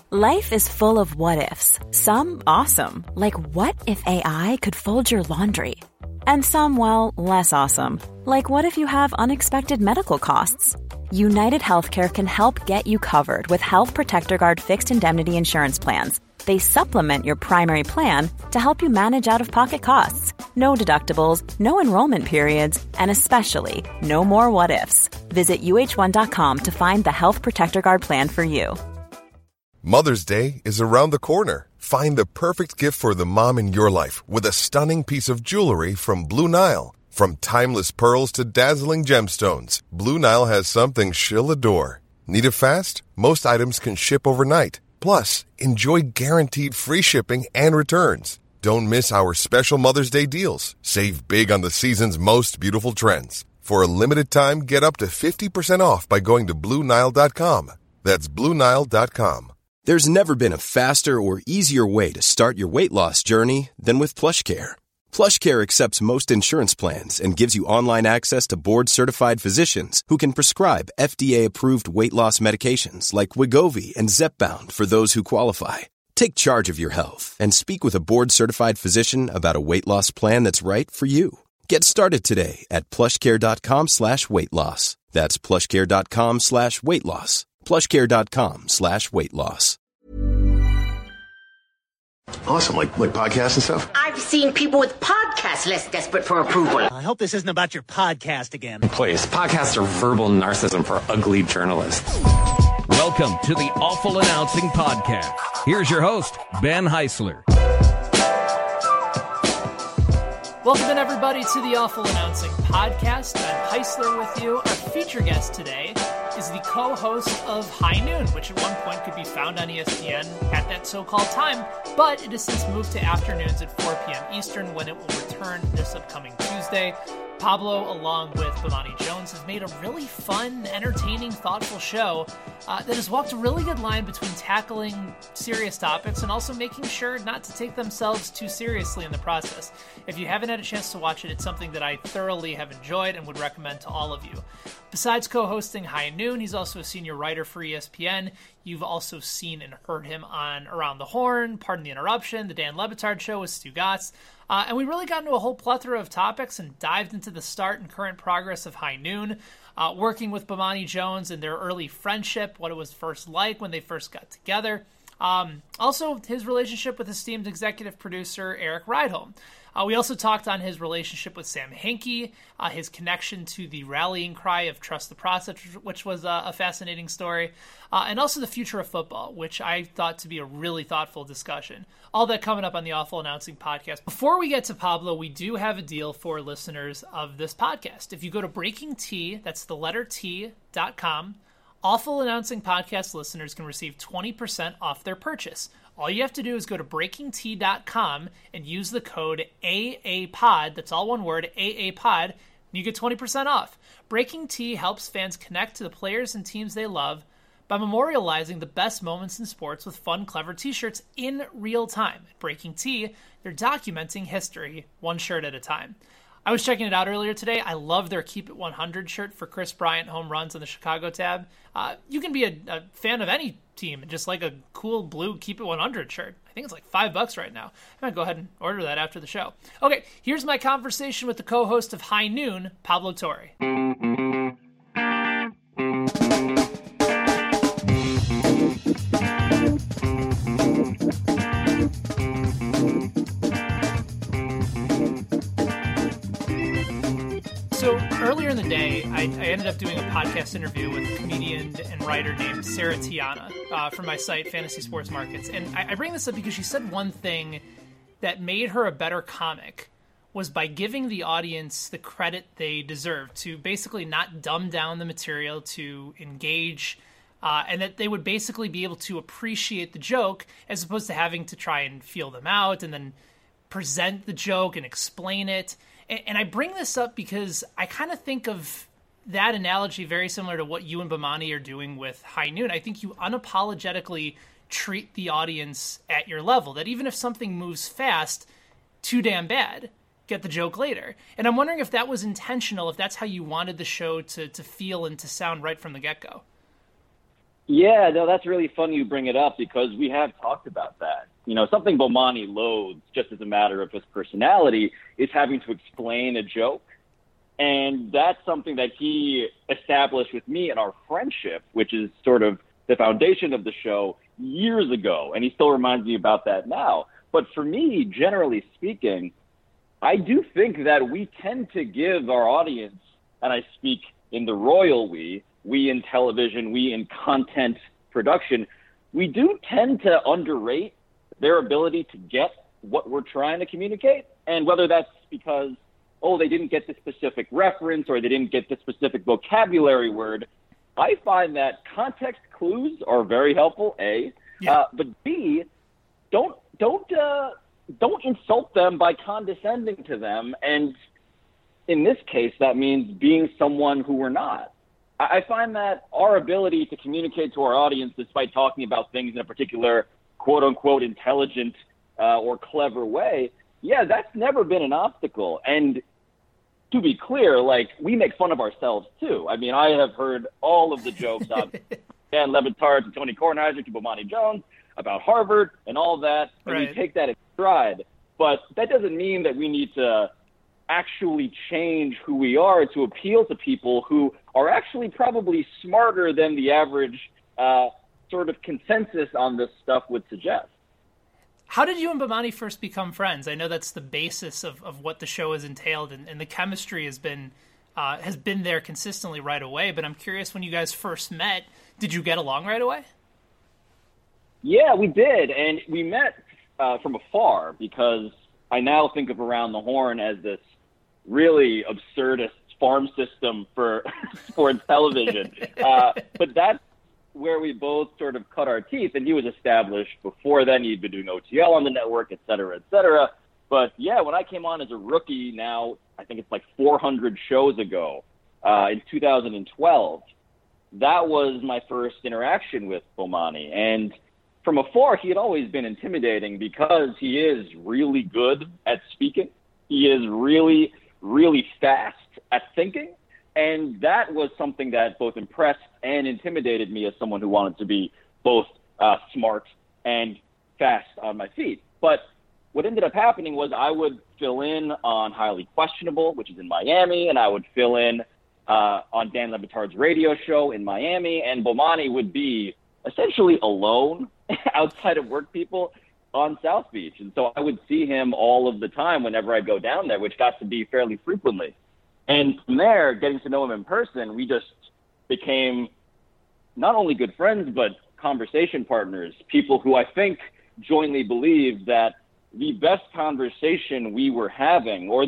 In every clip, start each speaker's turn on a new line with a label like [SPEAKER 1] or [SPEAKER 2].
[SPEAKER 1] Life is full of what-ifs. Some awesome, like what if AI could fold your laundry? And some, well, less awesome, like what if you have unexpected medical costs? United Healthcare can help get you covered with Health Protector Guard fixed indemnity insurance plans. They supplement your primary plan to help you manage out-of-pocket costs. No deductibles, no enrollment periods, and especially no more what-ifs. Visit uh1.com to find the Health Protector Guard plan for you.
[SPEAKER 2] Mother's Day is around the corner. Find the perfect gift for the mom in your life with a stunning piece of jewelry from Blue Nile. From timeless pearls to dazzling gemstones, Blue Nile has something she'll adore. Need it fast? Most items can ship overnight. Plus, enjoy guaranteed free shipping and returns. Don't miss our special Mother's Day deals. Save big on the season's most beautiful trends. For a limited time, get up to 50% off by going to BlueNile.com. That's BlueNile.com.
[SPEAKER 3] There's never been a faster or easier way to start your weight loss journey than with PlushCare. PlushCare accepts most insurance plans and gives you online access to board-certified physicians who can prescribe FDA-approved weight loss medications like Wegovy and Zepbound for those who qualify. Take charge of your health and speak with a board-certified physician about a weight loss plan that's right for you. Get started today at plushcare.com/weight loss. That's plushcare.com/weight loss. plushcare.com/weight loss.
[SPEAKER 4] Awesome, like podcasts and stuff?
[SPEAKER 5] I've seen people with podcasts less desperate for approval.
[SPEAKER 6] I hope this isn't about your podcast again.
[SPEAKER 7] Please, podcasts are verbal narcissism for ugly journalists.
[SPEAKER 8] Welcome to the Awful Announcing Podcast. Here's your host, Ben Heisler.
[SPEAKER 9] Welcome in, everybody, to the Awful Announcing Podcast. Ben Heisler with you. Our feature guest today is the co-host of High Noon, which at one point could be found on ESPN at that so-called time, but it has since moved to afternoons at 4 p.m. Eastern when it will return this upcoming Tuesday. Pablo, along with Bomani Jones, have made a really fun, entertaining, thoughtful show that has walked a really good line between tackling serious topics and also making sure not to take themselves too seriously in the process. If you haven't had a chance to watch it, it's something that I thoroughly have enjoyed and would recommend to all of you. Besides co-hosting High Noon, he's also a senior writer for ESPN. You've also seen and heard him on Around the Horn, Pardon the Interruption, The Dan Le Batard Show with Stu Gatz. And we really got into a whole plethora of topics and dived into the start and current progress of High Noon, working with Bomani Jones and their early friendship, what it was first like when they first got together. Also, his relationship with esteemed executive producer Eric Rydholm. We also talked on his relationship with Sam Hinkie, his connection to the rallying cry of Trust the Process, which was a fascinating story, and also the future of football, which I thought to be a really thoughtful discussion. All that coming up on the Awful Announcing Podcast. Before we get to Pablo, we do have a deal for listeners of this podcast. If you go to Breaking T, that's the letter T.com, Awful Announcing Podcast listeners can receive 20% off their purchase. All you have to do is go to BreakingT.com and use the code AAPOD, that's all one word, AAPOD, and you get 20% off. Breaking T helps fans connect to the players and teams they love by memorializing the best moments in sports with fun, clever t-shirts in real time. At Breaking T, they're documenting history one shirt at a time. I was checking it out earlier today. I love their Keep It 100 shirt for Chris Bryant home runs on the Chicago tab. You can be a fan of any team and just like a cool blue Keep It 100 shirt. I think it's like $5 right now. I'm going to go ahead and order that after the show. Okay, here's my conversation with the co-host of High Noon, Pablo Torre. So earlier in the day, I ended up doing a podcast interview with a comedian and writer named Sarah Tiana from my site, Fantasy Sports Markets. And I bring this up because she said one thing that made her a better comic was by giving the audience the credit they deserve, to basically not dumb down the material, to engage, and that they would basically be able to appreciate the joke as opposed to having to try and feel them out and then present the joke and explain it. And I bring this up because I kind of think of that analogy very similar to what you and Bomani are doing with High Noon. I think you unapologetically treat the audience at your level, that even if something moves fast, too damn bad, get the joke later. And I'm wondering if that was intentional, if that's how you wanted the show to feel and to sound right from the get-go.
[SPEAKER 10] Yeah, no, that's really funny you bring it up because we have talked about that. Something Bomani loathes, just as a matter of his personality, is having to explain a joke. And that's something that he established with me in our friendship, which is sort of the foundation of the show years ago. And he still reminds me about that now. But for me, generally speaking, I do think that we tend to give our audience, and I speak in the royal we in television, we in content production, we do tend to underrate their ability to get what we're trying to communicate. And whether that's because, they didn't get the specific reference or they didn't get the specific vocabulary word, I find that context clues are very helpful, A. Yeah. But B, don't insult them by condescending to them. And in this case, that means being someone who we're not. I find that our ability to communicate to our audience despite talking about things in a particular quote-unquote intelligent or clever way, that's never been an obstacle. And to be clear, we make fun of ourselves too. I mean, I have heard all of the jokes on Dan Le Batard to Tony Kornheiser to Bomani Jones about Harvard and all that, and
[SPEAKER 9] right.
[SPEAKER 10] We take that in stride. But that doesn't mean that we need to actually change who we are to appeal to people who are actually probably smarter than the average sort of consensus on this stuff would suggest.
[SPEAKER 9] How did you and Bomani first become friends? I know that's the basis of what the show has entailed, and the chemistry has been there consistently right away. But I'm curious, when you guys first met, did you get along right away?
[SPEAKER 10] Yeah, we did, and we met from afar because I now think of Around the Horn as this really absurdist farm system for sports television. But that's where we both sort of cut our teeth, and he was established before then. He'd been doing OTL on the network, et cetera, et cetera. But yeah, when I came on as a rookie now, I think it's 400 shows ago, in 2012, that was my first interaction with Bomani. And from afar, he had always been intimidating because he is really good at speaking. He is really, really fast at thinking. And that was something that both impressed and intimidated me as someone who wanted to be both smart and fast on my feet. But what ended up happening was I would fill in on Highly Questionable, which is in Miami, and I would fill in on Dan Le Batard's radio show in Miami, and Bomani would be essentially alone outside of work people on South Beach. And so I would see him all of the time whenever I'd go down there, which got to be fairly frequently. And from there, getting to know him in person, we just became not only good friends, but conversation partners, people who I think jointly believed that the best conversation we were having, or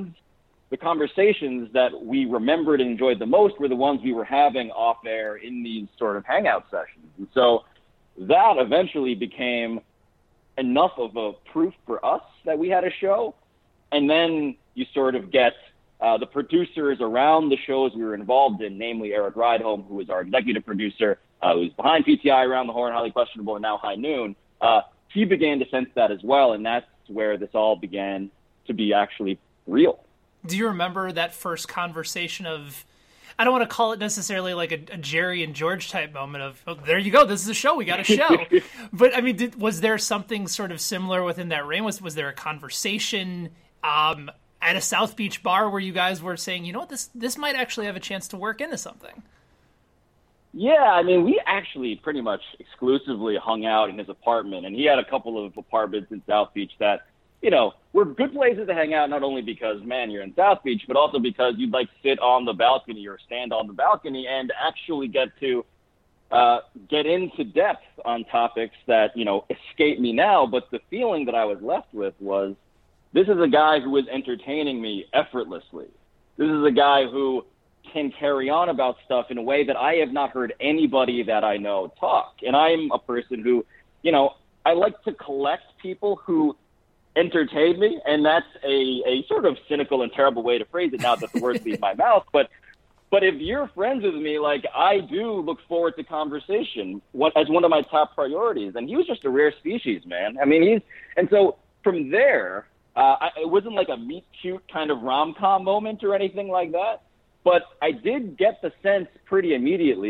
[SPEAKER 10] the conversations that we remembered and enjoyed the most, were the ones we were having off air in these sort of hangout sessions. And so that eventually became enough of a proof for us that we had a show. And then you sort of get the producers around the shows we were involved in, namely Eric Rydholm, who was our executive producer, who's behind PTI, Around the Horn, Highly Questionable, and now High Noon. He began to sense that as well, and that's where this all began to be actually real.
[SPEAKER 9] Do you remember that first conversation of, I don't want to call it necessarily like a Jerry and George type moment of, oh, there you go, this is a show, we got a show. But I mean, was there something sort of similar within that reign? Was there a conversation at a South Beach bar where you guys were saying, you know what, this might actually have a chance to work into something?
[SPEAKER 10] Yeah, I mean, we actually pretty much exclusively hung out in his apartment, and he had a couple of apartments in South Beach that, were good places to hang out, not only because, man, you're in South Beach, but also because you'd sit on the balcony or stand on the balcony and actually get to get into depth on topics that, escape me now. But the feeling that I was left with was, this is a guy who is entertaining me effortlessly. This is a guy who can carry on about stuff in a way that I have not heard anybody that I know talk. And I'm a person who, I like to collect people who entertain me, and that's a sort of cynical and terrible way to phrase it now that the words leave my mouth. But if you're friends with me, I do look forward to conversation as one of my top priorities. And he was just a rare species, man. I mean, and so from there, it wasn't like a meet cute kind of rom-com moment or anything like that. But I did get the sense pretty immediately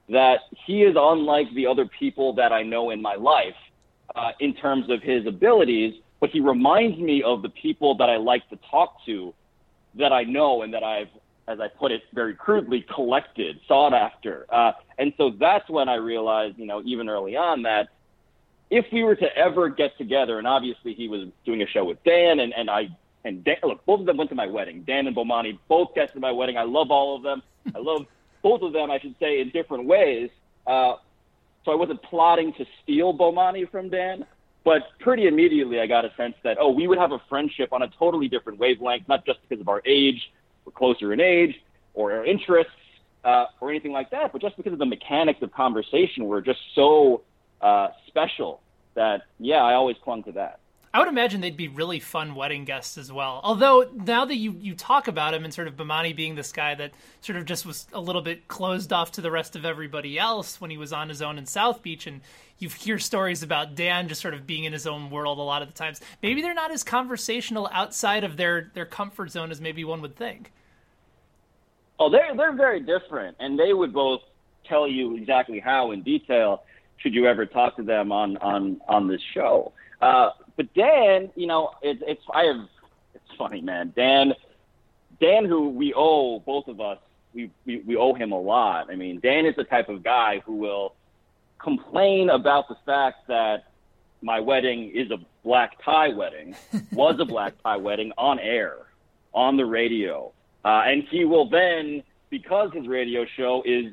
[SPEAKER 10] that he is unlike the other people that I know in my life in terms of his abilities, but he reminds me of the people that I like to talk to, that I know and that I've, as I put it very crudely, collected, sought after. And so that's when I realized, even early on, that if we were to ever get together, and obviously he was doing a show with Dan, and Dan, look, both of them went to my wedding. Dan and Bomani both guested my wedding. I love all of them. I love both of them, I should say, in different ways. So I wasn't plotting to steal Bomani from Dan, but pretty immediately I got a sense that, we would have a friendship on a totally different wavelength, not just because of our age, we're closer in age, or our interests, or anything like that, but just because of the mechanics of conversation were just so special that, I always clung to that.
[SPEAKER 9] I would imagine they'd be really fun wedding guests as well. Although now that you talk about him and sort of Bomani being this guy that sort of just was a little bit closed off to the rest of everybody else when he was on his own in South Beach, and you hear stories about Dan just sort of being in his own world a lot of the times, maybe they're not as conversational outside of their comfort zone as maybe one would think.
[SPEAKER 10] Oh, they're very different, and they would both tell you exactly how in detail should you ever talk to them on this show. But Dan, it's funny, man. Dan, who we owe, both of us, we owe him a lot. I mean, Dan is the type of guy who will complain about the fact that my wedding is a black tie wedding, was a black tie wedding on air, on the radio. And he will then, because his radio show is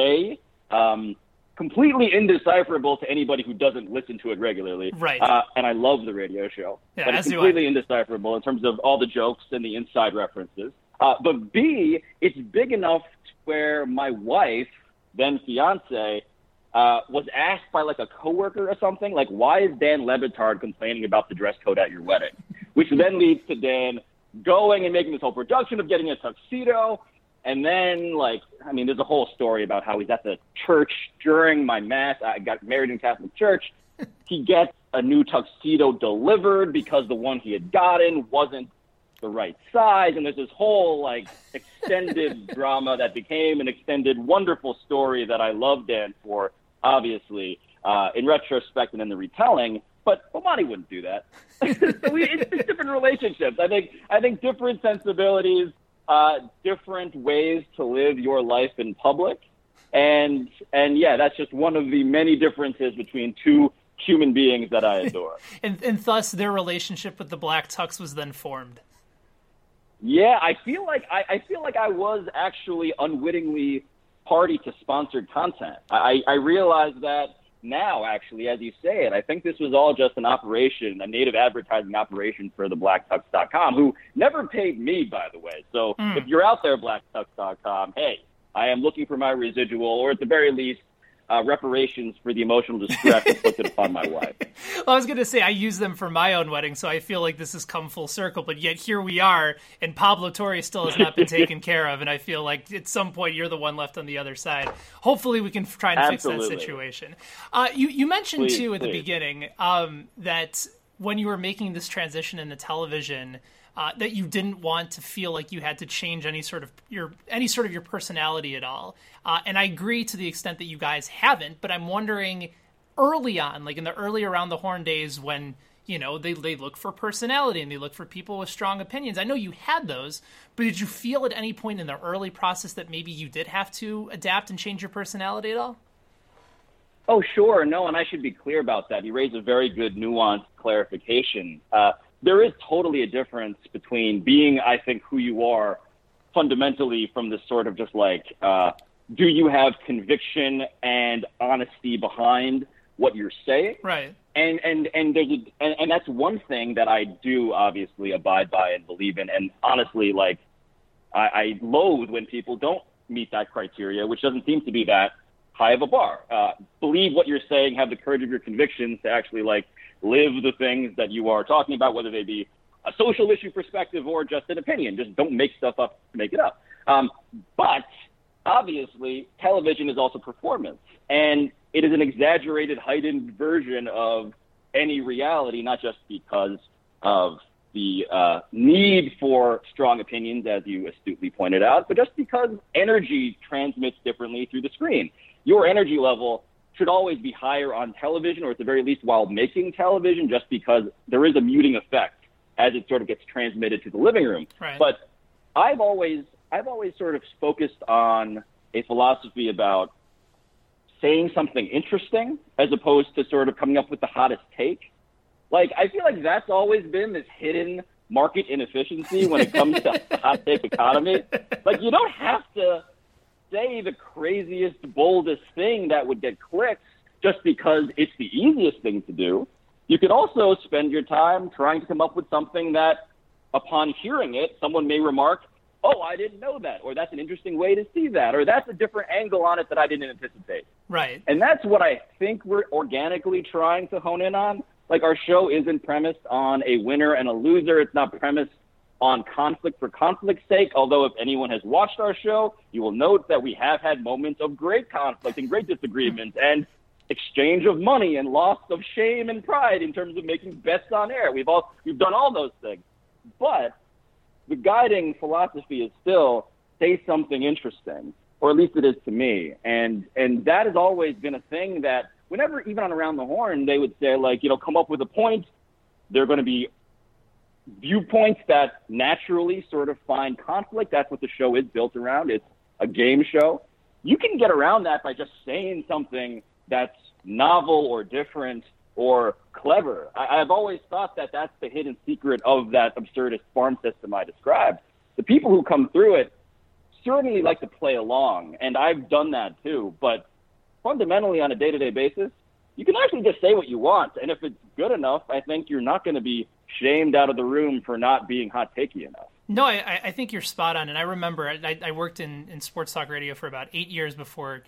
[SPEAKER 10] completely indecipherable to anybody who doesn't listen to it regularly.
[SPEAKER 9] Right.
[SPEAKER 10] And I love the radio show.
[SPEAKER 9] Yeah,
[SPEAKER 10] but it's completely indecipherable in terms of all the jokes and the inside references. But B, it's big enough where my wife, then fiance, was asked by like a coworker or something, like, why is Dan Le Batard complaining about the dress code at your wedding? Which then leads to Dan going and making this whole production of getting a tuxedo. And then, there's a whole story about how he's at the church during my mass. I got married in Catholic church. He gets a new tuxedo delivered because the one he had gotten wasn't the right size. And there's this whole, extended drama that became an extended, wonderful story that I love Dan for, obviously, in retrospect and in the retelling. But Bomani wouldn't do that. It's different relationships. I think different sensibilities, different ways to live your life in public. And that's just one of the many differences between two human beings that I adore.
[SPEAKER 9] and thus their relationship with the Black Tux was then formed.
[SPEAKER 10] Yeah, I feel like I was actually unwittingly party to sponsored content. I realize that now, actually, as you say it. I think this was all just an operation, a native advertising operation for the blacktux.com, who never paid me, by the way. So if you're out there, blacktux.com, hey, I am looking for my residual, or at the very least, reparations for the emotional distress inflicted upon my wife.
[SPEAKER 9] Well, I was going to say, I use them for my own wedding, so I feel like this has come full circle, but yet here we are, and Pablo Torre still has not been taken care of, and I feel like at some point you're the one left on the other side. Hopefully we can try and fix that situation. You mentioned, too, at the beginning that when you were making this transition into television, that you didn't want to feel like you had to change any sort of your personality at all. And I agree to the extent that you guys haven't, but I'm wondering early on, like in the early Around the Horn days when, they look for personality and they look for people with strong opinions. I know you had those, but did you feel at any point in the early process that maybe you did have to adapt and change your personality at all?
[SPEAKER 10] Oh, sure. No, and I should be clear about that. You raised a very good nuanced clarification. There is totally a difference between being, I think, who you are fundamentally from this sort of just do you have conviction and honesty behind what you're saying?
[SPEAKER 9] Right.
[SPEAKER 10] And there's and that's one thing that I do obviously abide by and believe in. And honestly, I loathe when people don't meet that criteria, which doesn't seem to be that high of a bar. Believe what you're saying, have the courage of your convictions to actually live the things that you are talking about, whether they be a social issue perspective or just an opinion. Just don't make stuff up to make it up. But obviously, television is also performance, and it is an exaggerated, heightened version of any reality, not just because of the need for strong opinions, as you astutely pointed out, but just because energy transmits differently through the screen. your energy level should always be higher on television, or at the very least while making television, just because there is a muting effect as it sort of gets transmitted to the living room.
[SPEAKER 9] Right.
[SPEAKER 10] But I've always sort of focused on a philosophy about saying something interesting as opposed to sort of coming up with the hottest take. Like, I feel like that's always been this hidden market inefficiency when it comes to the hot take economy. Like, you don't have to say the craziest, boldest thing that would get clicks just because it's the easiest thing to do. You could also spend your time trying to come up with something that, upon hearing it, someone may remark, oh, I didn't know that, or that's an interesting way to see that, or that's a different angle on it that I didn't anticipate.
[SPEAKER 9] Right.
[SPEAKER 10] And that's what I think we're organically trying to hone in on. Like, our show isn't premised on a winner and a loser. It's not premised on conflict for conflict's sake, although if anyone has watched our show, you will note that we have had moments of great conflict and great disagreement and exchange of money and loss of shame and pride in terms of making bets on air. We've done all those things. But the guiding philosophy is still say something interesting, or at least it is to me. And that has always been a thing that whenever, even on Around the Horn, they would say, like, come up with a point. There are going to be viewpoints that naturally sort of find conflict. That's what the show is built around. It's a game show. You can get around that by just saying something that's novel or different or clever. I've always thought that that's the hidden secret of that absurdist farm system I described. The people who come through it certainly like to play along, and I've done that too. But fundamentally, on a day-to-day basis, you can actually just say what you want. And if it's good enough, I think you're not going to be shamed out of the room for not being hot takey enough.
[SPEAKER 9] No, I think you're spot on. And I remember I worked in sports talk radio for about 8 years before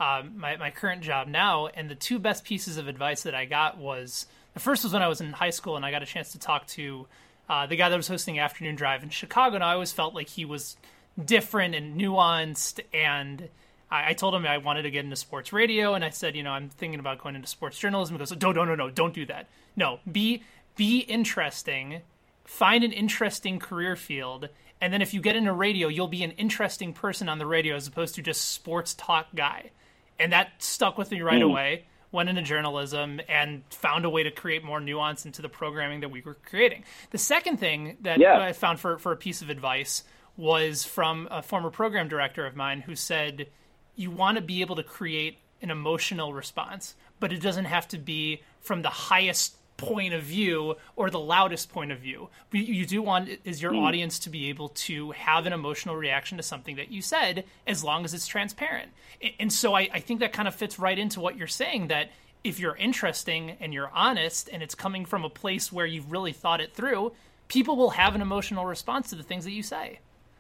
[SPEAKER 9] my current job now. And the two best pieces of advice that I got was, the first was when I was in high school and I got a chance to talk to the guy that was hosting Afternoon Drive in Chicago. And I always felt like he was different and nuanced, and I told him I wanted to get into sports radio, and I said, I'm thinking about going into sports journalism. He goes, no, don't do that. No, be interesting, find an interesting career field, and then if you get into radio, you'll be an interesting person on the radio as opposed to just sports talk guy. And that stuck with me right away. Went into journalism and found a way to create more nuance into the programming that we were creating. The second thing that I found for a piece of advice was from a former program director of mine who said, you want to be able to create an emotional response, but it doesn't have to be from the highest point of view or the loudest point of view. But you do want is your audience to be able to have an emotional reaction to something that you said, as long as it's transparent. And so I think that kind of fits right into what you're saying, that if you're interesting and you're honest and it's coming from a place where you've really thought it through, people will have an emotional response to the things that you say.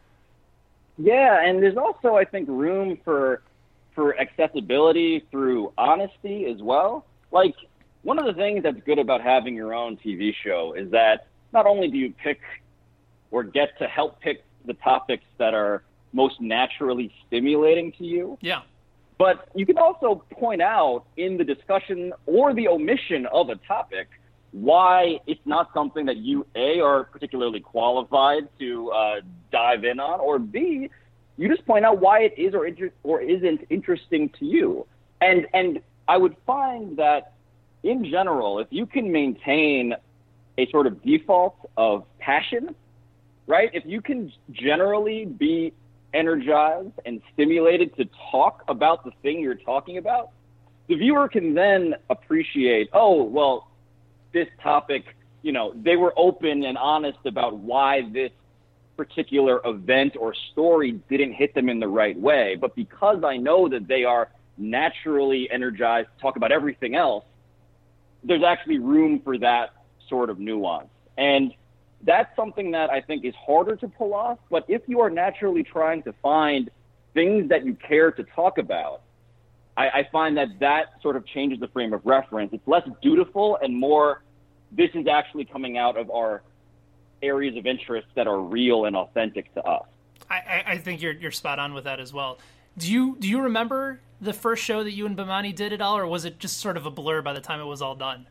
[SPEAKER 10] Yeah, and there's also, I think, room for accessibility through honesty as well. Like, one of the things that's good about having your own TV show is that not only do you pick or get to help pick the topics that are most naturally stimulating to you, but you can also point out in the discussion or the omission of a topic why it's not something that you, A, are particularly qualified to dive in on, or B, you just point out why it is or isn't interesting to you. And I would find that, in general, if you can maintain a sort of default of passion, right? If you can generally be energized and stimulated to talk about the thing you're talking about, the viewer can then appreciate, oh, well, this topic, they were open and honest about why this particular event or story didn't hit them in the right way. But because I know that they are naturally energized to talk about everything else, there's actually room for that sort of nuance. And that's something that I think is harder to pull off. But if you are naturally trying to find things that you care to talk about, I find that sort of changes the frame of reference. It's less dutiful and more, this is actually coming out of our areas of interest that are real and authentic to us.
[SPEAKER 9] I think you're spot on with that as well. Do you remember the first show that you and Bomani did at all, or was it just sort of a blur by the time it was all done?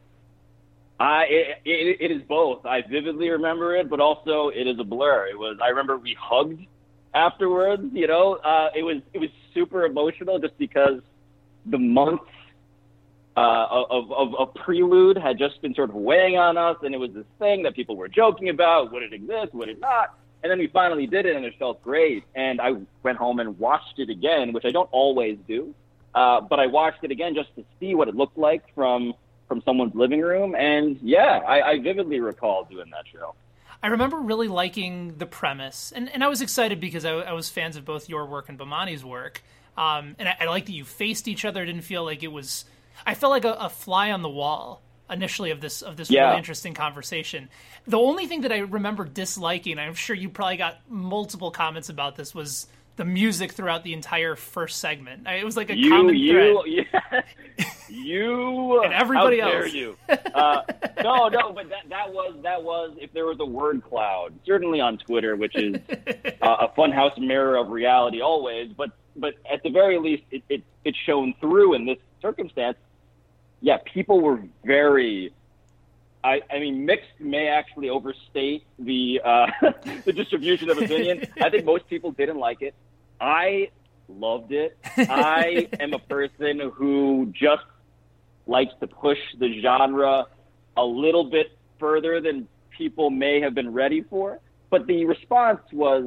[SPEAKER 10] It is both. I vividly remember it, but also it is a blur. I remember we hugged afterwards. It was super emotional just because the months of prelude had just been sort of weighing on us, and it was this thing that people were joking about. Would it exist? Would it not? And then we finally did it, and it felt great. And I went home and watched it again, which I don't always do. But I watched it again just to see what it looked like from someone's living room. And yeah, I vividly recall doing that show.
[SPEAKER 9] I remember really liking the premise, and I was excited because I was fans of both your work and Bomani's work. And I liked that you faced each other. I didn't feel like it was, I felt like a fly on the wall initially of this really interesting conversation. The only thing that I remember disliking, I'm sure you probably got multiple comments about this, was the music throughout the entire first segment. It was like a common thread.
[SPEAKER 10] You
[SPEAKER 9] and everybody
[SPEAKER 10] how dare
[SPEAKER 9] else.
[SPEAKER 10] You? No, but that was if there was a word cloud, certainly on Twitter, which is a funhouse mirror of reality always. But at the very least, it shone through in this circumstance. Yeah, people were very. I mean, mixed may actually overstate the the distribution of opinion. I think most people didn't like it. I loved it. I am a person who just likes to push the genre a little bit further than people may have been ready for. But the response was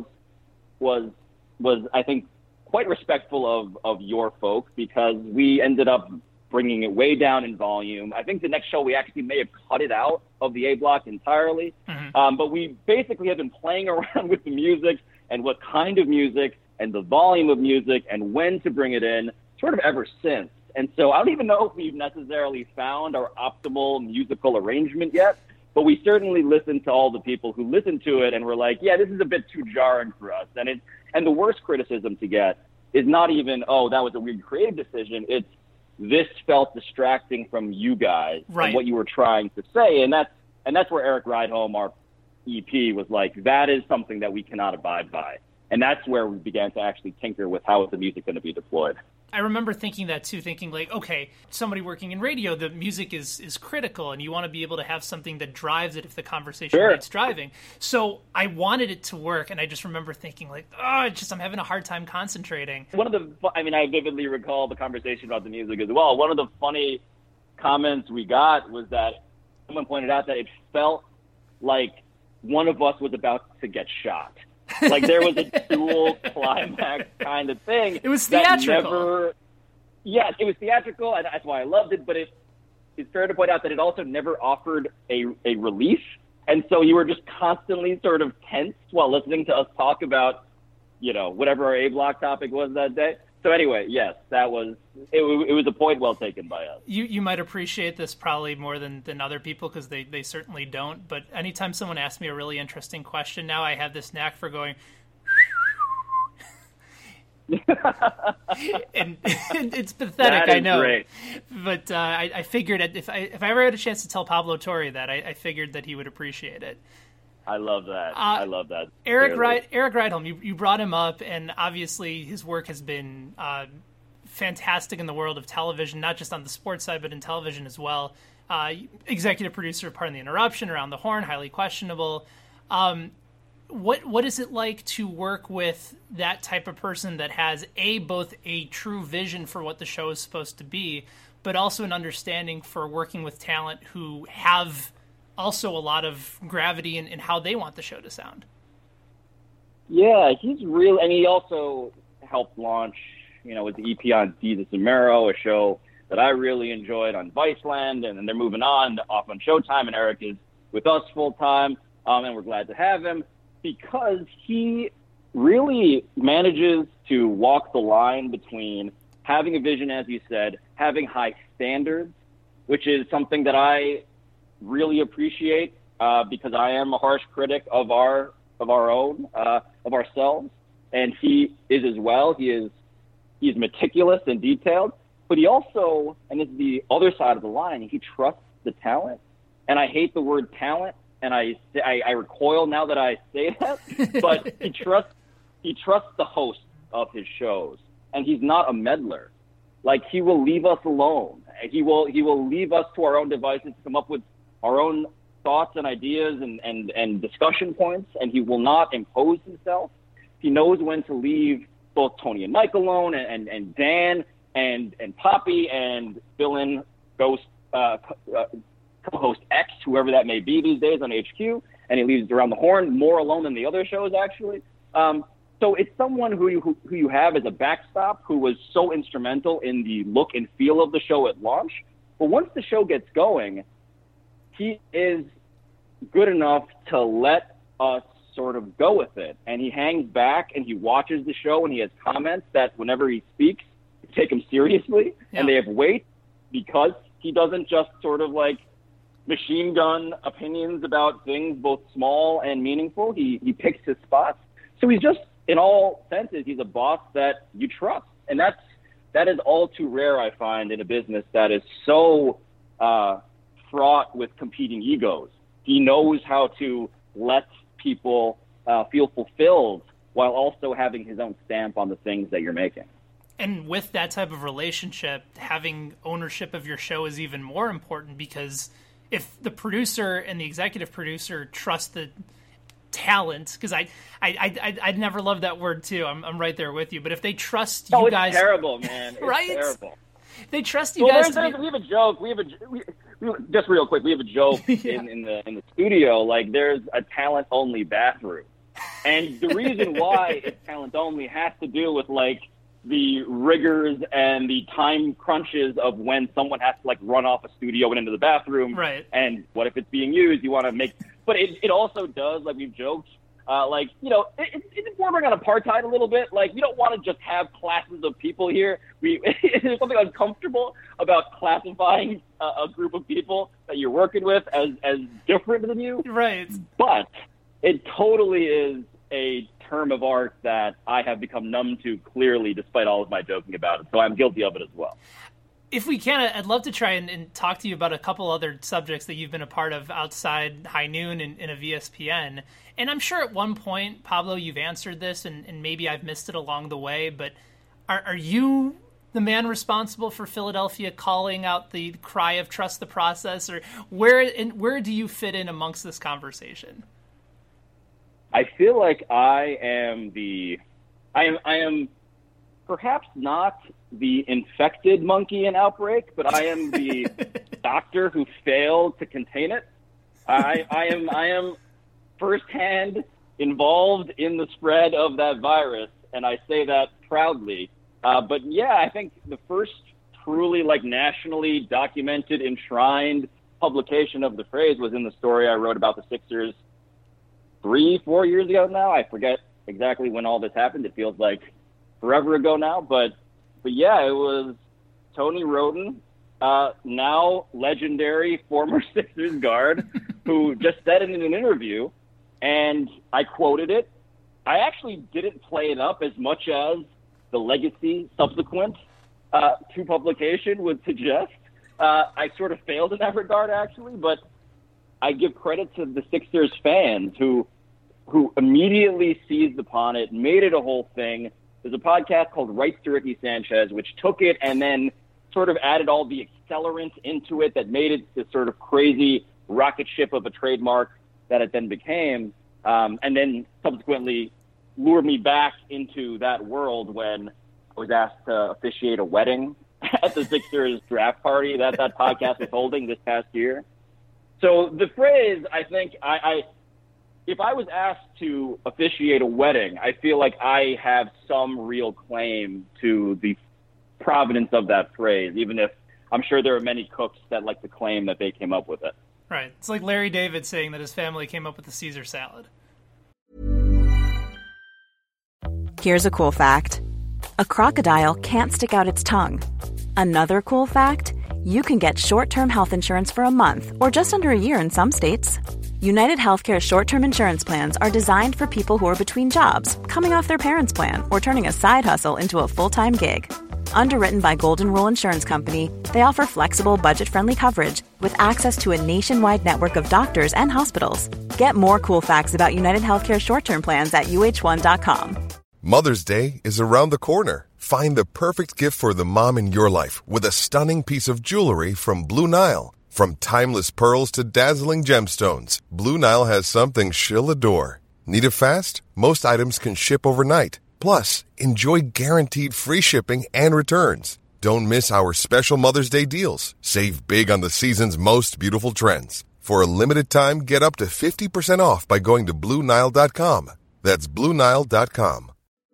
[SPEAKER 10] I think quite respectful of your folk, because we ended up bringing it way down in volume. I think the next show we actually may have cut it out of the A block entirely. Mm-hmm. But we basically have been playing around with the music and what kind of music and the volume of music and when to bring it in sort of ever since. And so I don't even know if we've necessarily found our optimal musical arrangement yet, but we certainly listened to all the people who listened to it and were like, yeah, this is a bit too jarring for us. And the worst criticism to get is not even, oh, that was a weird creative decision. It's, this felt distracting from you guys and what you were trying to say. And that's where Eric Rydholm, our EP, was like, that is something that we cannot abide by. And that's where we began to actually tinker with how is the music going to be deployed.
[SPEAKER 9] I remember thinking that too, thinking like, okay, somebody working in radio, the music is critical, and you want to be able to have something that drives it if the conversation needs driving. So I wanted it to work, and I just remember thinking like, I'm having a hard time concentrating.
[SPEAKER 10] I vividly recall the conversation about the music as well. One of the funny comments we got was that someone pointed out that it felt like one of us was about to get shot. Like there was a dual climax kind of thing.
[SPEAKER 9] It was theatrical.
[SPEAKER 10] Yes, it was theatrical, and that's why I loved it. But it's fair to point out that it also never offered a relief. And so you were just constantly sort of tense while listening to us talk about, whatever our A block topic was that day. So anyway, yes, it was a point well taken by us.
[SPEAKER 9] You might appreciate this probably more than other people, because they certainly don't. But anytime someone asks me a really interesting question now, I have this knack for going, and it's pathetic, I know. Great. But I figured if I ever had a chance to tell Pablo Torre that, I figured that he would appreciate it.
[SPEAKER 10] I love that. I love that.
[SPEAKER 9] Eric Rydholm, you brought him up, and obviously his work has been fantastic in the world of television, not just on the sports side, but in television as well. Executive producer of Pardon the Interruption, Around the Horn, highly questionable. What is it like to work with that type of person that has both a true vision for what the show is supposed to be, but also an understanding for working with talent who have also a lot of gravity in how they want the show to sound?
[SPEAKER 10] Yeah, he's real, and he also helped launch, with the EP on Jesus and Mero, a show that I really enjoyed on Viceland, and then they're moving on off on Showtime, and Eric is with us full time, and we're glad to have him because he really manages to walk the line between having a vision, as you said, having high standards, which is something that I really appreciate because I am a harsh critic of ourselves, and he is as well. He's meticulous and detailed, but he also, and this is the other side of the line, he trusts the talent. And I hate the word talent, and I recoil now that I say that, but he trusts the host of his shows, and he's not a meddler. Like, he will leave us alone. He will leave us to our own devices to come up with our own thoughts and ideas and discussion points, and he will not impose himself. He knows when to leave both Tony and Mike alone, and Dan and Poppy and fill-in ghost co-host X, whoever that may be these days on HQ, and he leaves Around the Horn more alone than the other shows, actually. So it's someone who you have as a backstop who was so instrumental in the look and feel of the show at launch. But once the show gets going, he is good enough to let us sort of go with it. And he hangs back and he watches the show and he has comments that whenever he speaks, take him seriously. Yeah. And they have weight because he doesn't just sort of like machine gun opinions about things both small and meaningful. He picks his spots. So he's just, in all senses, he's a boss that you trust. And that is all too rare, I find, in a business that is so fraught with competing egos. He knows how to let people feel fulfilled while also having his own stamp on the things that you're making.
[SPEAKER 9] And with that type of relationship, having ownership of your show is even more important, because if the producer and the executive producer trust the talent, because I'd never loved that word too. I'm right there with you. But if they trust you guys,
[SPEAKER 10] it's terrible, man. It's
[SPEAKER 9] right?
[SPEAKER 10] Terrible.
[SPEAKER 9] They trust you guys.
[SPEAKER 10] We have a joke. Just real quick. We have a joke in the studio. Like, there's a talent only bathroom, and the reason why it's talent only has to do with like the rigors and the time crunches of when someone has to like run off a studio and into the bathroom.
[SPEAKER 9] Right. And
[SPEAKER 10] what if it's being used? You want to make, but it also does, like we've joked, like, you know, it's bordering on apartheid a little bit. Like, you don't want to just have classes of people here. There's something uncomfortable about classifying a group of people that you're working with as different than you.
[SPEAKER 9] Right.
[SPEAKER 10] But it totally is a term of art that I have become numb to, clearly, despite all of my joking about it. So I'm guilty of it as well.
[SPEAKER 9] If we can, I'd love to try and talk to you about a couple other subjects that you've been a part of outside High Noon and of ESPN. And I'm sure at one point, Pablo, you've answered this, and maybe I've missed it along the way, but are you the man responsible for Philadelphia calling out the cry of trust the process? Or where do you fit in amongst this conversation?
[SPEAKER 10] I feel like I am perhaps not the infected monkey in Outbreak, but I am the doctor who failed to contain it. I am firsthand involved in the spread of that virus, and I say that proudly. But yeah, I think the first truly like nationally documented, enshrined publication of the phrase was in the story I wrote about the Sixers 3-4 years ago now. I forget exactly when all this happened. It feels like forever ago now, but yeah, it was Tony Roden, now legendary former Sixers guard, who just said it in an interview, and I quoted it. I actually didn't play it up as much as the legacy subsequent to publication would suggest. I sort of failed in that regard, actually, but I give credit to the Sixers fans who immediately seized upon it, made it a whole thing. There's a podcast called Rights to Ricky Sanchez, which took it and then sort of added all the accelerant into it that made it this sort of crazy rocket ship of a trademark that it then became, and then subsequently lured me back into that world when I was asked to officiate a wedding at the Sixers draft party that podcast was holding this past year. So the phrase, I think, if I was asked to officiate a wedding, I feel like I have some real claim to the provenance of that phrase, even if I'm sure there are many cooks that like to claim that they came up with it.
[SPEAKER 9] Right. It's like Larry David saying that his family came up with the Caesar salad.
[SPEAKER 1] Here's a cool fact. A crocodile can't stick out its tongue. Another cool fact, you can get short-term health insurance for a month or just under a year in some states. United Healthcare short-term insurance plans are designed for people who are between jobs, coming off their parents' plan, or turning a side hustle into a full-time gig. Underwritten by Golden Rule Insurance Company, they offer flexible, budget-friendly coverage with access to a nationwide network of doctors and hospitals. Get more cool facts about United Healthcare short-term plans at uh1.com.
[SPEAKER 2] Mother's Day is around the corner. Find the perfect gift for the mom in your life with a stunning piece of jewelry from Blue Nile. From timeless pearls to dazzling gemstones, Blue Nile has something she'll adore. Need it fast? Most items can ship overnight. Plus, enjoy guaranteed free shipping and returns. Don't miss our special Mother's Day deals. Save big on the season's most beautiful trends. For a limited time, get up to 50% off by going to BlueNile.com. That's BlueNile.com.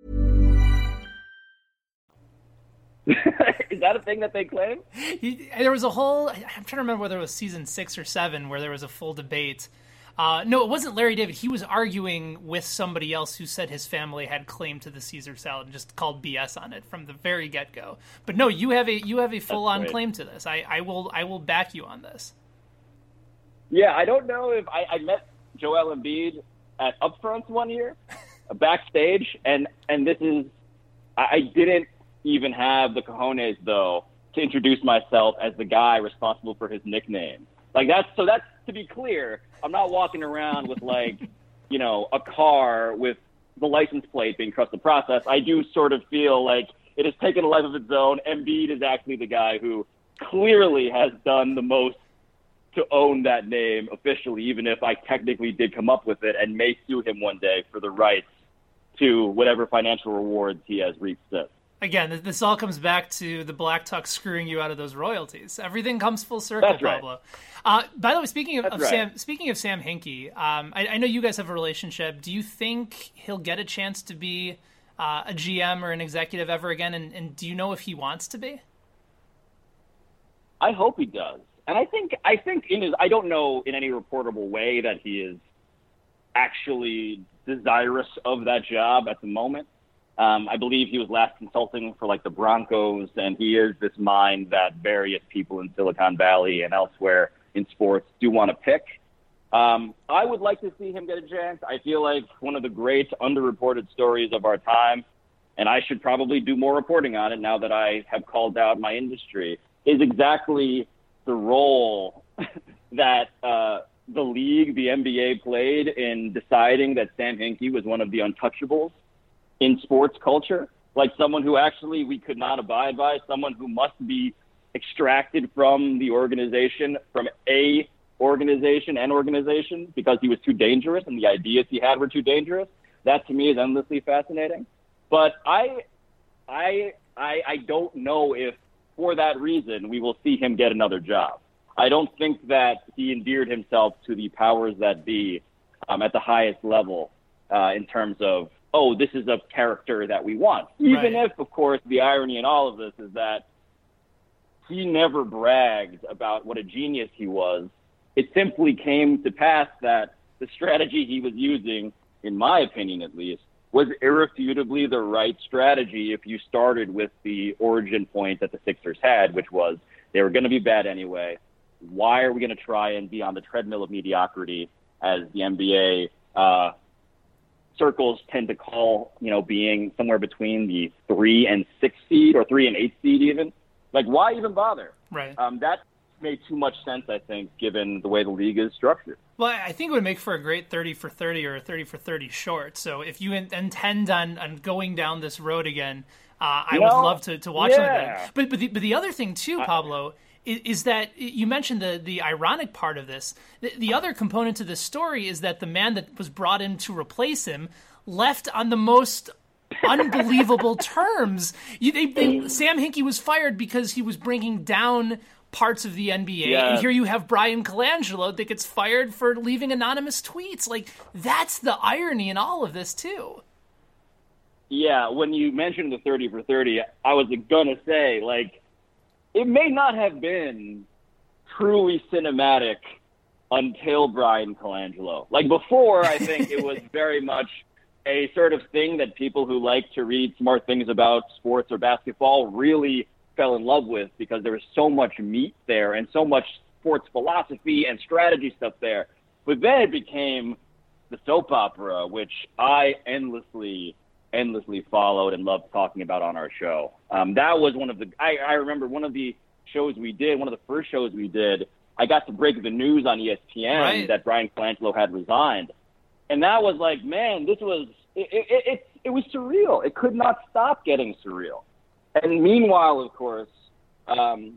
[SPEAKER 10] Is that a thing that they claim?
[SPEAKER 9] There was a whole, I'm trying to remember whether it was season 6 or 7 where there was a full debate. No, it wasn't Larry David. He was arguing with somebody else who said his family had claim to the Caesar salad and just called BS on it from the very get-go. But no, you have a full-on claim to this. I will back you on this.
[SPEAKER 10] Yeah, I don't know if I met Joel Embiid at Upfronts one year, backstage, and this is, I didn't even have the cojones, though, to introduce myself as the guy responsible for his nickname. That's to be clear, I'm not walking around with a car with the license plate being trust the process. I do sort of feel like it has taken a life of its own. Embiid is actually the guy who clearly has done the most to own that name officially, even if I technically did come up with it and may sue him one day for the rights to whatever financial rewards he has reaped since.
[SPEAKER 9] Again, this all comes back to the Black Tuck screwing you out of those royalties. Everything comes full circle,
[SPEAKER 10] That's right.
[SPEAKER 9] Pablo. By the way, speaking of Sam Hinkie, I know you guys have a relationship. Do you think he'll get a chance to be a GM or an executive ever again? And do you know if he wants to be?
[SPEAKER 10] I hope he does. And I think I don't know in any reportable way that he is actually desirous of that job at the moment. I believe he was last consulting for the Broncos, and he is this mind that various people in Silicon Valley and elsewhere in sports do want to pick. I would like to see him get a chance. I feel like one of the great underreported stories of our time, and I should probably do more reporting on it now that I have called out my industry, is exactly the role that the league, the NBA, played in deciding that Sam Hinkie was one of the untouchables in sports culture, someone who actually we could not abide by, someone who must be extracted from the organization, from an organization, because he was too dangerous and the ideas he had were too dangerous. That to me is endlessly fascinating. But I don't know if for that reason we will see him get another job. I don't think that he endeared himself to the powers that be at the highest level in terms of, this is a character that we want. Even if, of course, the irony in all of this is that he never bragged about what a genius he was. It simply came to pass that the strategy he was using, in my opinion at least, was irrefutably the right strategy if you started with the origin point that the Sixers had, which was they were going to be bad anyway. Why are we going to try and be on the treadmill of mediocrity, as the NBA circles tend to call, being somewhere between the 3 and 6 seed or 3 and 8 seed even? Why even bother?
[SPEAKER 9] Right.
[SPEAKER 10] That made too much sense, I think, given the way the league is structured.
[SPEAKER 9] Well, I think it would make for a great 30 for 30 or a 30 for 30 short. So if you intend on going down this road again, I would love to watch that. But the other thing too, Pablo, is that you mentioned the ironic part of this. The other component to this story is that the man that was brought in to replace him left on the most unbelievable terms. Sam Hinkie was fired because he was bringing down parts of the NBA, and here you have Brian Colangelo that gets fired for leaving anonymous tweets. That's the irony in all of this too.
[SPEAKER 10] Yeah, when you mentioned the 30 for 30, I was gonna say, it may not have been truly cinematic until Brian Colangelo. Before, I think it was very much a sort of thing that people who like to read smart things about sports or basketball really fell in love with, because there was so much meat there and so much sports philosophy and strategy stuff there. But then it became the soap opera, which I endlessly followed and loved talking about on our show. That was I remember one of the shows we did, one of the first shows we did, I got to break the news on ESPN that Brian Colangelo had resigned. And that was man, this was, it was surreal. It could not stop getting surreal. And meanwhile, of course, Sam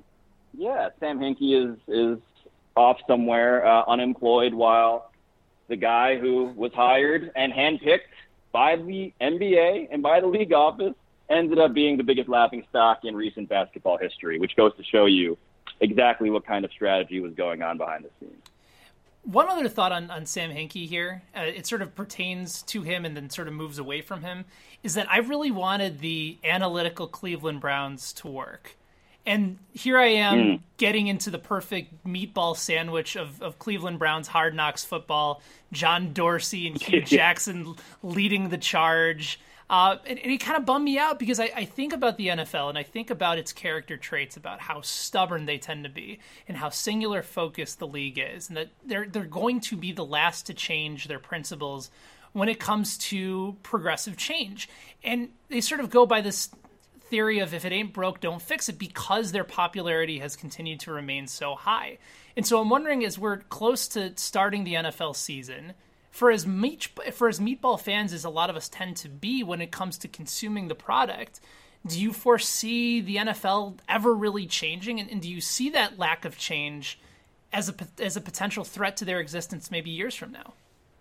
[SPEAKER 10] Hinkie is off somewhere, unemployed, while the guy who was hired and handpicked by the NBA and by the league office ended up being the biggest laughingstock in recent basketball history, which goes to show you exactly what kind of strategy was going on behind the scenes.
[SPEAKER 9] One other thought on Sam Hinkie here, it sort of pertains to him and then sort of moves away from him, is that I really wanted the analytical Cleveland Browns to work. And here I am getting into the perfect meatball sandwich of Cleveland Browns Hard Knocks football, John Dorsey and Hugh Jackson leading the charge. And it kind of bummed me out because I think about the NFL and I think about its character traits, about how stubborn they tend to be and how singular focused the league is, and that they're going to be the last to change their principles when it comes to progressive change. And they sort of go by this theory of if it ain't broke, don't fix it, because their popularity has continued to remain so high. And so I'm wondering, as we're close to starting the NFL season, for as meatball fans as a lot of us tend to be when it comes to consuming the product, do you foresee the NFL ever really changing? And do you see that lack of change as a potential threat to their existence maybe years from now?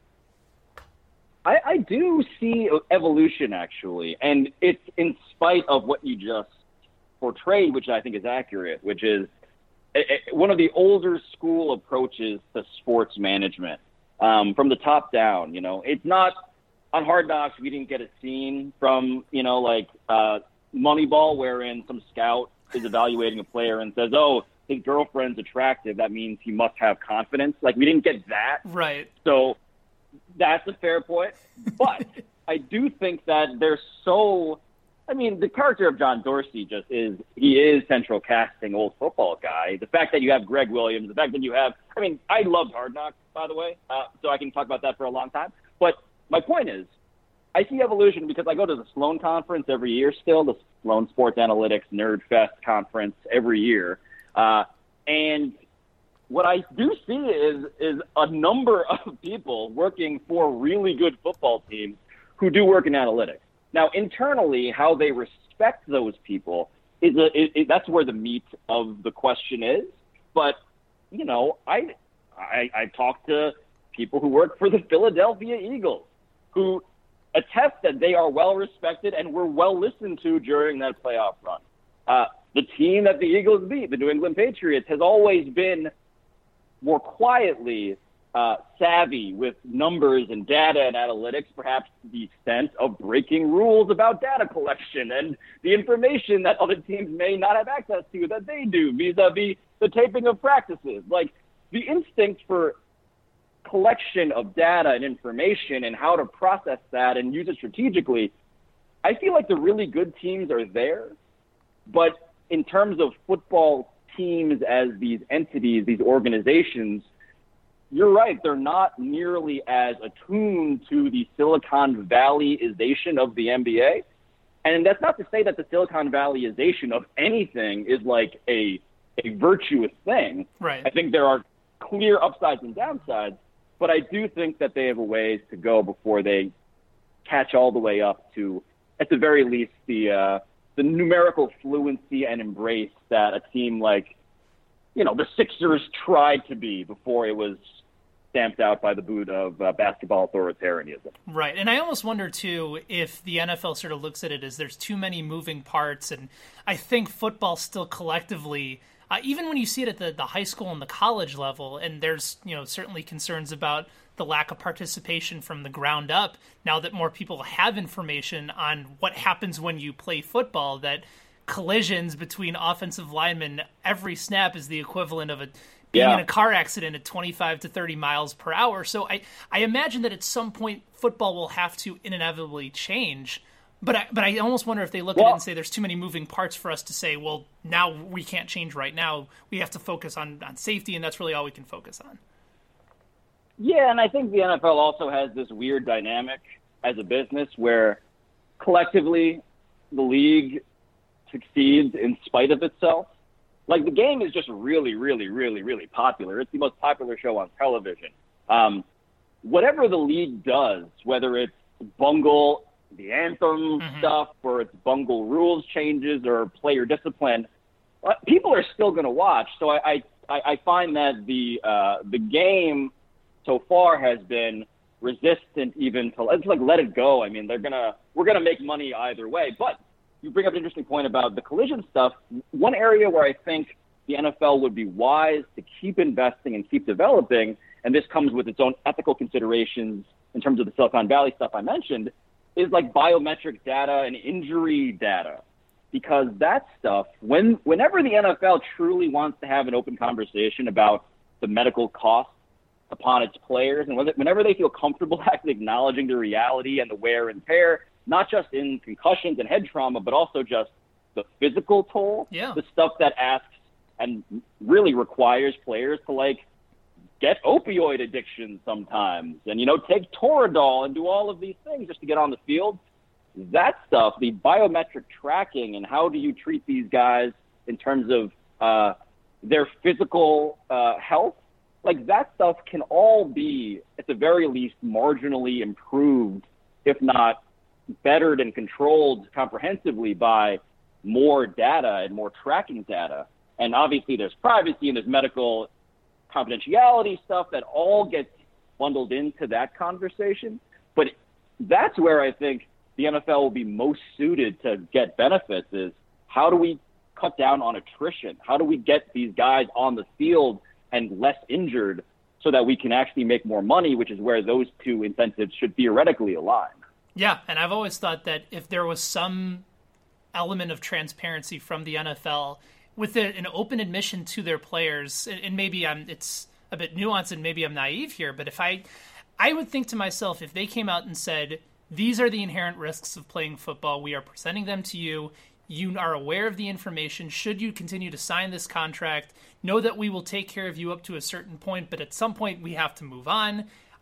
[SPEAKER 10] I do see evolution, actually, and it's in spite of what you just portrayed, which I think is accurate, which is one of the older school approaches to sports management. From the top down, it's not on Hard Knocks. We didn't get a scene from, Moneyball, wherein some scout is evaluating a player and says, oh, his girlfriend's attractive. That means he must have confidence. Like, we didn't get that.
[SPEAKER 9] Right.
[SPEAKER 10] So that's a fair point. But I do think that the character of John Dorsey he is central casting old football guy. The fact that you have Greg Williams, the fact that you have, I loved Hard Knocks, by the way, so I can talk about that for a long time. But my point is, I see evolution because I go to the Sloan Conference every year still, the Sloan Sports Analytics Nerd Fest Conference every year. And what I do see is a number of people working for really good football teams who do work in analytics. Now, internally, how they respect those people that's where the meat of the question is. But, I talked to people who work for the Philadelphia Eagles who attest that they are well respected and were well listened to during that playoff run. The team that the Eagles beat, the New England Patriots, has always been more quietly savvy with numbers and data and analytics, perhaps to the extent of breaking rules about data collection and the information that other teams may not have access to that they do, vis-a-vis the taping of practices. Like, the instinct for collection of data and information and how to process that and use it strategically, I feel like the really good teams are there. But in terms of football teams as these entities, these organizations, you're right, they're not nearly as attuned to the Silicon Valleyization of the NBA. And that's not to say that the Silicon Valleyization of anything is like a virtuous thing.
[SPEAKER 9] Right.
[SPEAKER 10] I think there are clear upsides and downsides, but I do think that they have a ways to go before they catch all the way up to, at the very least, the numerical fluency and embrace that a team like, the Sixers tried to be before it was stamped out by the boot of basketball authoritarianism.
[SPEAKER 9] Right. And I almost wonder, too, if the NFL sort of looks at it as there's too many moving parts. And I think football still collectively, even when you see it at the high school and the college level, and there's, certainly concerns about the lack of participation from the ground up, now that more people have information on what happens when you play football, that collisions between offensive linemen every snap is the equivalent of being in a car accident at 25 to 30 miles per hour. So I imagine that at some point football will have to inevitably change. But I almost wonder if they look at it and say there's too many moving parts for us to say, well, now we can't change right now. We have to focus on safety, and that's really all we can focus on.
[SPEAKER 10] Yeah, and I think the NFL also has this weird dynamic as a business where collectively the league succeeds in spite of itself. Like, the game is just really, really, really, really popular. It's the most popular show on television. Whatever the league does, whether it's bungle the anthem stuff or it's bungle rules changes or player discipline, people are still going to watch. So I find that the game so far has been resistant even to, it's like, let it go. I mean, we're going to make money either way. But you bring up an interesting point about the collision stuff. One area where I think the NFL would be wise to keep investing and keep developing, and this comes with its own ethical considerations in terms of the Silicon Valley stuff I mentioned, is like biometric data and injury data. Because that stuff, whenever the NFL truly wants to have an open conversation about the medical costs upon its players, and whenever they feel comfortable actually acknowledging the reality and the wear and tear, not just in concussions and head trauma, but also just the physical toll, the stuff that asks and really requires players to, like, get opioid addiction sometimes and, take Toradol and do all of these things just to get on the field. That stuff, the biometric tracking and how do you treat these guys in terms of their physical health, like that stuff can all be, at the very least, marginally improved, if not bettered and controlled comprehensively by more data and more tracking data. And obviously there's privacy and there's medical confidentiality stuff that all gets bundled into that conversation. But that's where I think the NFL will be most suited to get benefits is how do we cut down on attrition? How do we get these guys on the field and less injured so that we can actually make more money, which is where those two incentives should theoretically align. Yeah, and I've always thought that if there was some element of transparency from the NFL with an open admission to their players, and maybe it's a bit nuanced and maybe I'm naive here, but if I would think to myself, if they came out and said, these are the inherent risks of playing football, we are presenting them to you, you are aware of the information, should you continue to sign this contract, know that we will take care of you up to a certain point, but at some point we have to move on.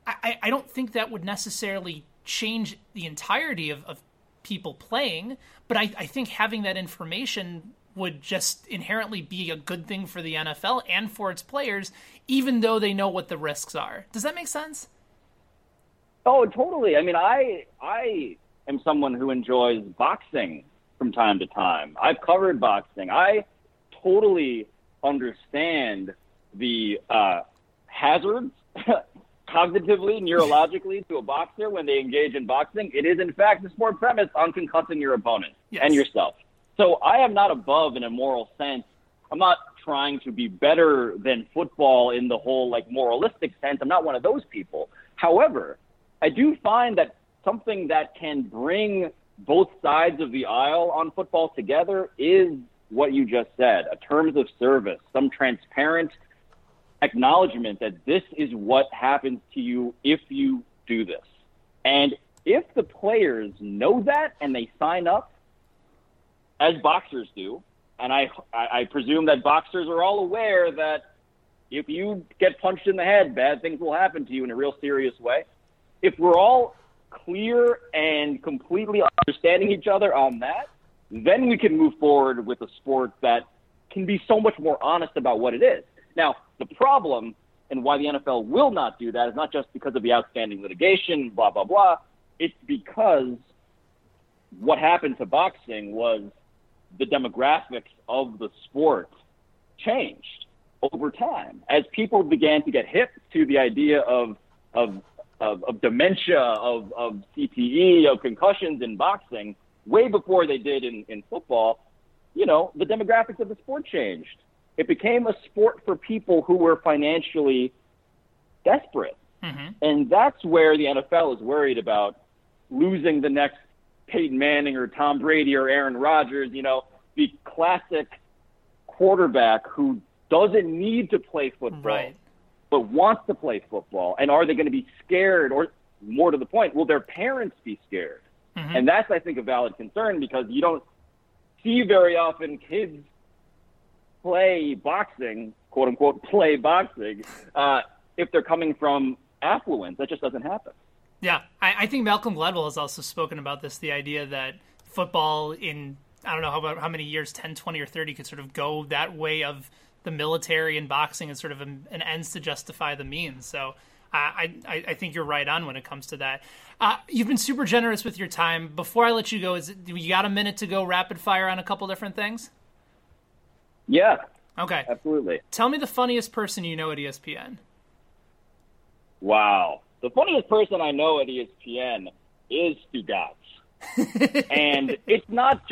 [SPEAKER 10] I don't think that would necessarily change the entirety of people playing, but I think having that information would just inherently be a good thing for the NFL and for its players, even though they know what the risks are. Does that make sense? Oh, totally. I mean, I am someone who enjoys boxing from time to time. I've covered boxing. I totally understand the hazards cognitively, neurologically to a boxer when they engage in boxing. It is, in fact, the sport premise on concussing your opponent and yourself. So I am not above in a moral sense. I'm not trying to be better than football in the whole, like, moralistic sense. I'm not one of those people. However, I do find that something that can bring both sides of the aisle on football together is what you just said, a terms of service, some transparent acknowledgement that this is what happens to you if you do this. And if the players know that and they sign up, as boxers do, and I presume that boxers are all aware that if you get punched in the head, bad things will happen to you in a real serious way. If we're all clear and completely understanding each other on that, then we can move forward with a sport that can be so much more honest about what it is. Now, the problem and why the NFL will not do that is not just because of the outstanding litigation, blah, blah, blah. It's because what happened to boxing was the demographics of the sport changed over time as people began to get hip to the idea of dementia, of CTE, of concussions in boxing, way before they did in football. You know, the demographics of the sport changed. It became a sport for people who were financially desperate. Mm-hmm. And that's where the NFL is worried about losing the next Peyton Manning or Tom Brady or Aaron Rodgers, you know, the classic quarterback who doesn't need to play football, but wants to play football. And are they going to be scared? Or more to the point, will their parents be scared? Mm-hmm. And that's, I think, a valid concern because you don't see very often kids play boxing, quote unquote, play boxing, if they're coming from affluence. That just doesn't happen. Yeah, I think Malcolm Gladwell has also spoken about this, the idea that football in, I don't know how many years, 10, 20, or 30, could sort of go that way of the military and boxing as sort of an ends to justify the means. So I think you're right on when it comes to that. You've been super generous with your time. Before I let you go, you got a minute to go rapid fire on a couple different things? Yeah. Okay. Absolutely. Tell me the funniest person you know at ESPN. Wow. The funniest person I know at ESPN is Stugotz. And it's not just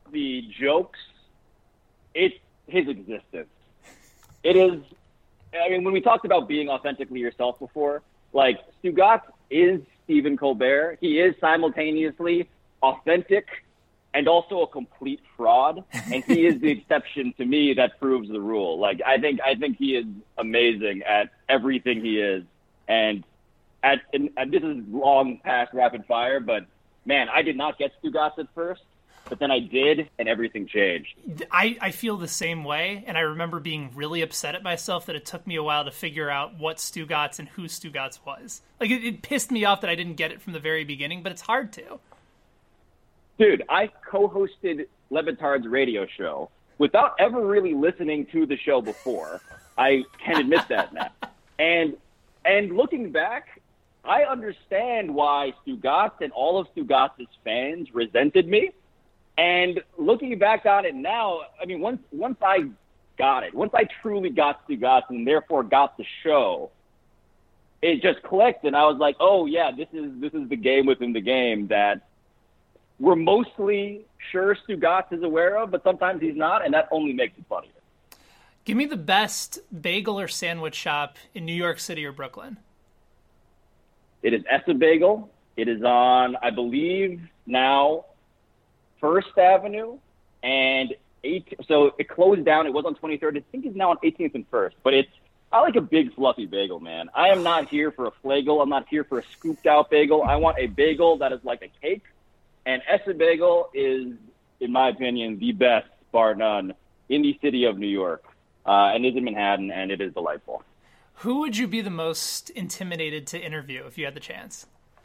[SPEAKER 10] the jokes, it's his existence. It is. I mean, when we talked about being authentically yourself before, like Stugotz is Stephen Colbert. He is simultaneously authentic and also a complete fraud, and he is the exception to me that proves the rule. Like I think he is amazing at everything he is, and this is long past rapid fire, but man, I did not get Stugotz at first. But then I did, and everything changed.
[SPEAKER 9] I feel the same way, and I remember being really upset at myself that it took me a while to figure out what Stugotz and who Stugotz was. Like, it pissed me off that I didn't get it from the very beginning, but it's hard to.
[SPEAKER 10] Dude, I co-hosted Le Batard's radio show without ever really listening to the show before. I can admit that now. And looking back, I understand why Stugotz and all of Stugotz's fans resented me. And looking back on it now, I mean, once I got it, once I truly got Stugotz and therefore got the show, it just clicked, and I was like, oh yeah, this is the game within the game that we're mostly sure Stugotz is aware of, but sometimes he's not, and that only makes it funnier.
[SPEAKER 9] Give me the best bagel or sandwich shop in New York City or Brooklyn.
[SPEAKER 10] It is Essa Bagel. It is on, I believe, now First Avenue, and so it closed down. It was on 23rd. I think it's now on 18th and First. But I like a big fluffy bagel, man. I am not here for a flagel. I'm not here for a scooped out bagel. I want a bagel that is like a cake. And Essa Bagel is, in my opinion, the best, bar none, in the city of New York. And is in Manhattan, and it is delightful.
[SPEAKER 9] Who would you be the most intimidated to interview if you had the chance?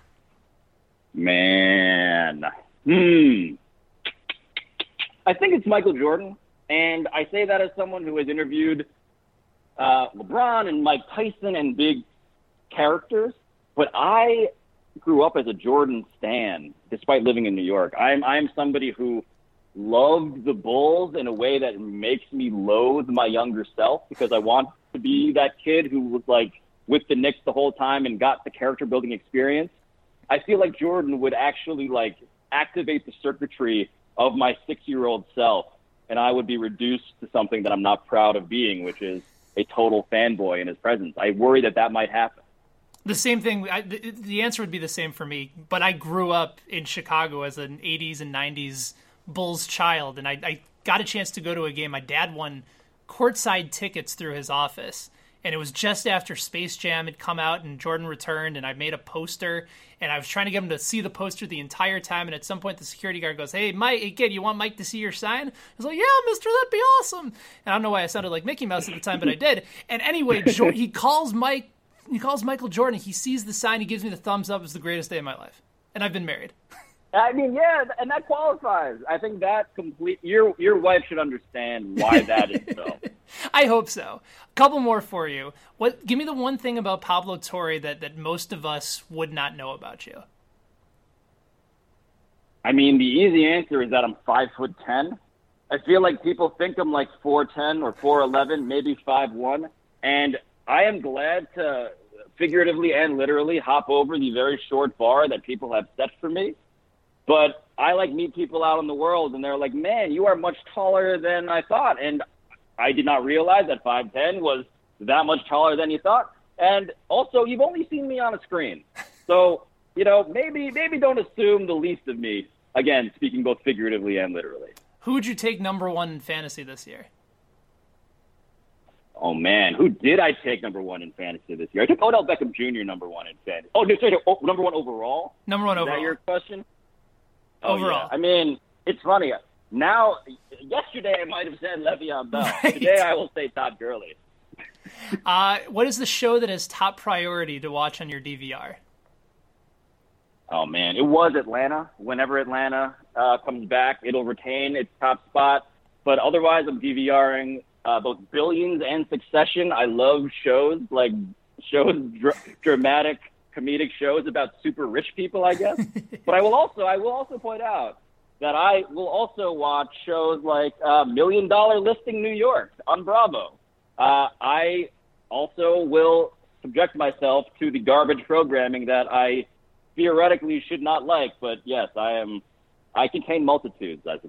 [SPEAKER 10] Man. I think it's Michael Jordan, and I say that as someone who has interviewed LeBron and Mike Tyson and big characters, but I grew up as a Jordan stan, despite living in New York. I'm somebody who loved the Bulls in a way that makes me loathe my younger self, because I want to be that kid who was like with the Knicks the whole time and got the character building experience. I feel like Jordan would actually like activate the circuitry of my 6-year-old self, and I would be reduced to something that I'm not proud of being, which is a total fanboy in his presence. I worry that might happen.
[SPEAKER 9] The same thing, the answer would be the same for me, but I grew up in Chicago as an 80s and 90s Bulls child, and I got a chance to go to a game. My dad won courtside tickets through his office, and it was just after Space Jam had come out and Jordan returned, and I made a poster, and I was trying to get him to see the poster the entire time, and at some point the security guard goes, hey, Mike, hey, kid, you want Mike to see your sign? I was like, yeah, mister, that'd be awesome. And I don't know why I sounded like Mickey Mouse at the time, but I did. And anyway, he calls Michael Jordan, he sees the sign, he gives me the thumbs up. It was the greatest day of my life. And I've been married.
[SPEAKER 10] I mean, yeah, and that qualifies. I think that your wife should understand why that is so.
[SPEAKER 9] I hope so. A couple more for you. Give me the one thing about Pablo Torre that most of us would not know about you.
[SPEAKER 10] I mean, the easy answer is that I'm 5'10". I feel like people think I'm like 4'10" or 4'11", maybe 5'1", and I am glad to figuratively and literally hop over the very short bar that people have set for me. But I meet people out in the world, and they're like, man, you are much taller than I thought. And I did not realize that 5'10" was that much taller than you thought. And also, you've only seen me on a screen. So, maybe don't assume the least of me. Again, speaking both figuratively and literally.
[SPEAKER 9] Who would you take number one in fantasy this year?
[SPEAKER 10] Oh, man. Who did I take number one in fantasy this year? I took Odell Beckham Jr. number one in fantasy. Oh, no, sorry, number one overall?
[SPEAKER 9] Number one overall.
[SPEAKER 10] Is that your question?
[SPEAKER 9] Overall.
[SPEAKER 10] Yeah. I mean, it's funny. Now, yesterday I might have said Le'Veon Bell.
[SPEAKER 9] Right.
[SPEAKER 10] Today I will say Todd Gurley.
[SPEAKER 9] What is the show that is top priority to watch on your DVR?
[SPEAKER 10] Oh, man. It was Atlanta. Whenever Atlanta comes back, it'll retain its top spot. But otherwise, I'm DVRing both Billions and Succession. I love shows, dramatic, comedic shows about super rich people, I guess. But I will also point out that I will also watch shows like $1 Million Listing New York on Bravo. I also will subject myself to the garbage programming that I theoretically should not like, but yes, I contain multitudes, I suppose.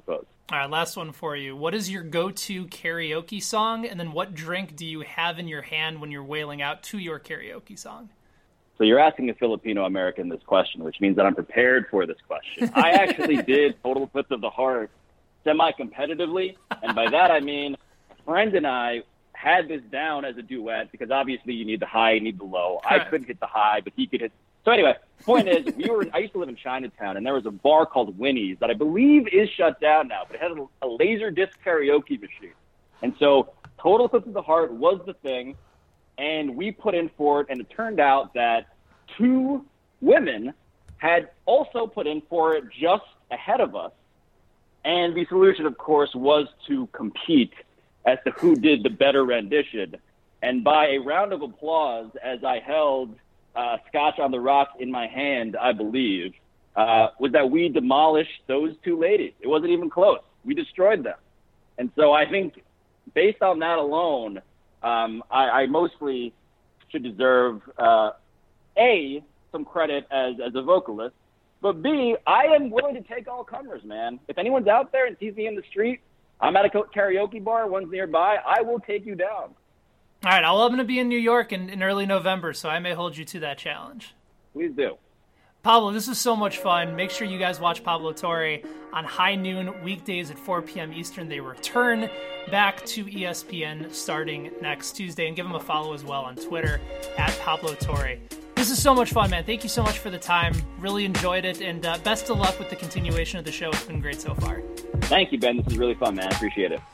[SPEAKER 9] All right, last one for you. What is your go-to karaoke song? And then what drink do you have in your hand when you're wailing out to your karaoke song?
[SPEAKER 10] So you're asking a Filipino-American this question, which means that I'm prepared for this question. I actually did Total Eclipse of the Heart semi-competitively. And by that, I mean a friend and I had this down as a duet because obviously you need the high, you need the low. Correct. I couldn't hit the high, but he could hit. So anyway, the point is, I used to live in Chinatown, and there was a bar called Winnie's that I believe is shut down now, but it had a laser disc karaoke machine. And so Total Eclipse of the Heart was the thing, and we put in for it, and it turned out that 2 women had also put in for it just ahead of us. And the solution, of course, was to compete as to who did the better rendition. And by a round of applause, as I held Scotch on the Rocks in my hand, I believe, was that we demolished those 2 ladies. It wasn't even close. We destroyed them. And so I think based on that alone, I mostly should deserve, A, some credit as a vocalist, but B, I am willing to take all comers, man. If anyone's out there and sees me in the street, I'm at a karaoke bar, one's nearby, I will take you down.
[SPEAKER 9] All right, I'm going to be in New York in early November, so I may hold you to that challenge.
[SPEAKER 10] Please do.
[SPEAKER 9] Pablo, this was so much fun. Make sure you guys watch Pablo Torre on High Noon, weekdays at 4 p.m. Eastern. They return back to ESPN starting next Tuesday. And give them a follow as well on Twitter, at Pablo Torre. This is so much fun, man. Thank you so much for the time. Really enjoyed it. And best of luck with the continuation of the show. It's been great so far.
[SPEAKER 10] Thank you, Ben. This is really fun, man. I appreciate it.